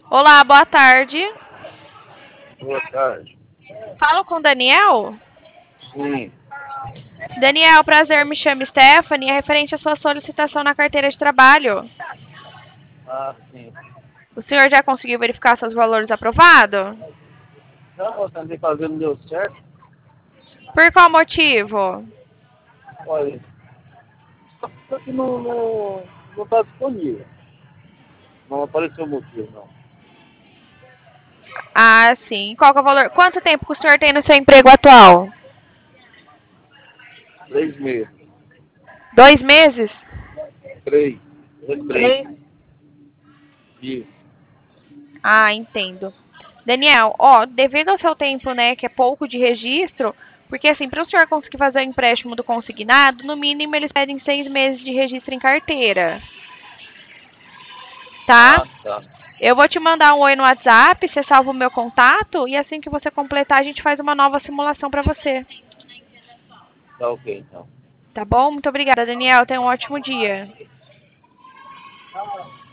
Olá, boa tarde. Boa tarde. Falo com o Daniel? Sim. Daniel, prazer, me chamo Stephanie, é referente à sua solicitação na carteira de trabalho. Ah, sim. O senhor já conseguiu verificar seus valores aprovados? Não, eu tentei fazer, não deu certo. Por qual motivo? Olha, só que não tá disponível. Não apareceu o motivo, não. Ah, sim. Qual que é o valor? Quanto tempo que o senhor tem no seu emprego atual? 3 meses. 2 meses? Três. Três. 3. Isso. Ah, entendo. Daniel, ó, devido ao seu tempo, né, que é pouco de registro, porque assim, para o senhor conseguir fazer o empréstimo do consignado, no mínimo eles pedem 6 meses de registro em carteira, tá? Ah, tá. Eu vou te mandar um oi no WhatsApp, você salva o meu contato e assim que você completar, a gente faz uma nova simulação para você. Tá ok, então. Tá bom? Muito obrigada, Daniel. Tenha um ótimo dia.